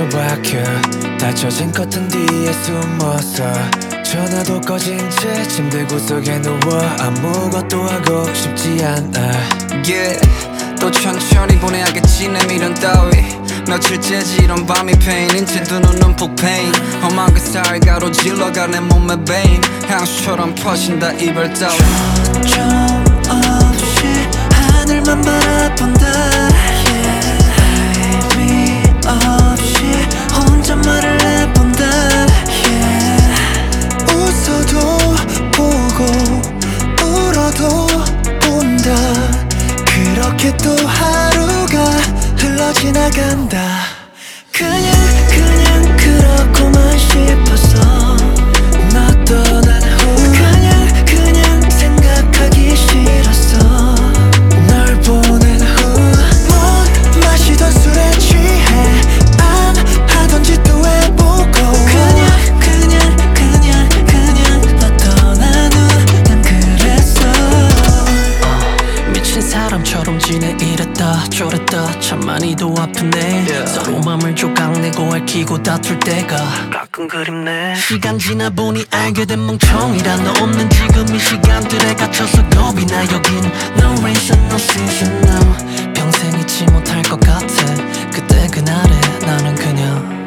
박혀 닫혀진 커튼 뒤에 숨어서 전화도 꺼진 채 침대 구석에 누워 아무것도 하고 싶지 않아. Yeah, 또 천천히 보내야겠지 내 미련 따위. 며칠째지 이런 밤이 페인인지 두 눈은 폭페인. 험한 그 사이 가로질러가 내 몸에 베인. 향수처럼 퍼진다 이별 따위. 좀 없이 하늘만 바라본다. Yeah. 의미 없이 혼잣말을 해본다. Yeah. 웃어도 보고 울어도 본다. 그렇게 또 하루가 흘러 지나간다. 그냥 그렇고만 싶었어. 너 떠난 후 그냥 생각하기 싫었어. 널 보낸 후 못 마시던 술에 취해 안 하던 짓도 해보고 그냥 너 떠난 후 난 그랬어. 미친 사람처럼 지내 이랬다 저랬다 참 많이도 아프네. 서로 맘을 조각내고 얽히고 다툴 때가 가끔 그립네. 시간 지나보니 알게 된 멍청이라 너 없는 지금 이 시간들에 갇혀서 겁이 나. 여긴 no reason no season no. 평생 잊지 못할 것 같아 그때 그날에 나는 그냥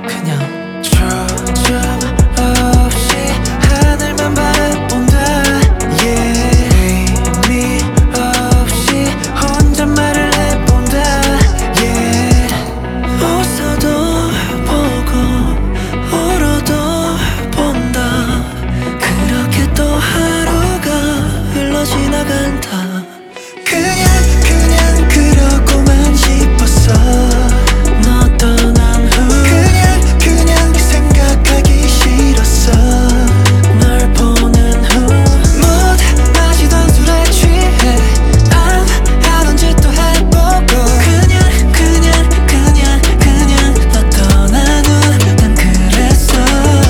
초점 없이 하늘만 바라본다. Yeah. 의미 없이 혼잣말을 해본다. Yeah. 웃어도 보고 울어도 본다. 그렇게 또 하루가 흘러 지나간다. 그냥 그러고만 싶었어. 너 떠난 후 그냥 생각하기 싫었어. 널 보낸 후 못 마시던 술에 취해 안 하던 짓도 해보고 그냥 너 떠난 후 난 그랬어.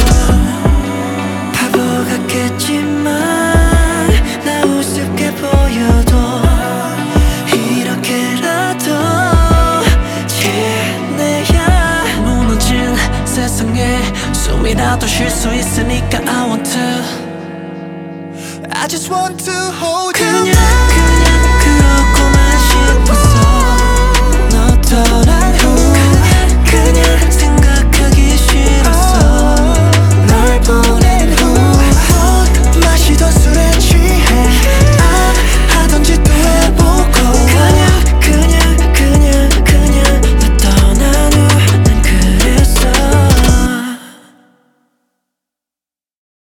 바보 같겠지만 나 우습게 보여도 이렇게라도 지내야 무너진 세상에 숨이라도 쉴 수 있으니까 I want to I just want to hold you.